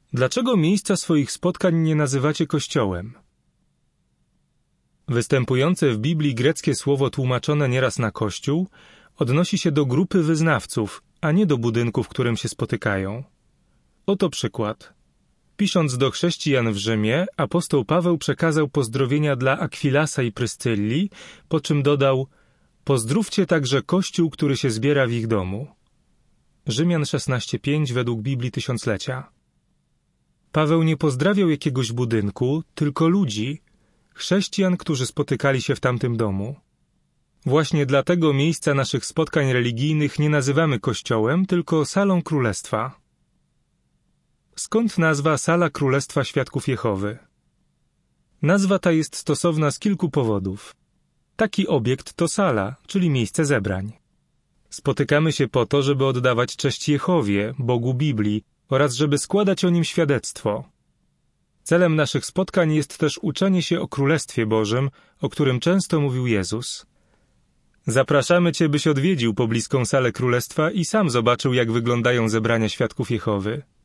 Dlaczego miejsca swoich spotkań nie nazywacie kościołem? Występujące w Biblii greckie słowo tłumaczone nieraz na kościół odnosi się do grupy wyznawców, a nie do budynku, w którym się spotykają. Oto przykład. Pisząc do chrześcijan w Rzymie, apostoł Paweł przekazał pozdrowienia dla Akwilasa i Pryscylli, po czym dodał: pozdrówcie także Kościół, który się zbiera w ich domu. Rzymian 16:5 według Biblii Tysiąclecia. Paweł nie pozdrawiał jakiegoś budynku, tylko ludzi, chrześcijan, którzy spotykali się w tamtym domu. Właśnie dlatego miejsca naszych spotkań religijnych nie nazywamy kościołem, tylko salą królestwa. Skąd nazwa Sala Królestwa Świadków Jehowy? Nazwa ta jest stosowna z kilku powodów. Taki obiekt to sala, czyli miejsce zebrań. Spotykamy się po to, żeby oddawać cześć Jehowie, Bogu Biblii, oraz żeby składać o nim świadectwo. Celem naszych spotkań jest też uczenie się o Królestwie Bożym, o którym często mówił Jezus. Zapraszamy Cię, byś odwiedził pobliską salę Królestwa i sam zobaczył, jak wyglądają zebrania Świadków Jehowy.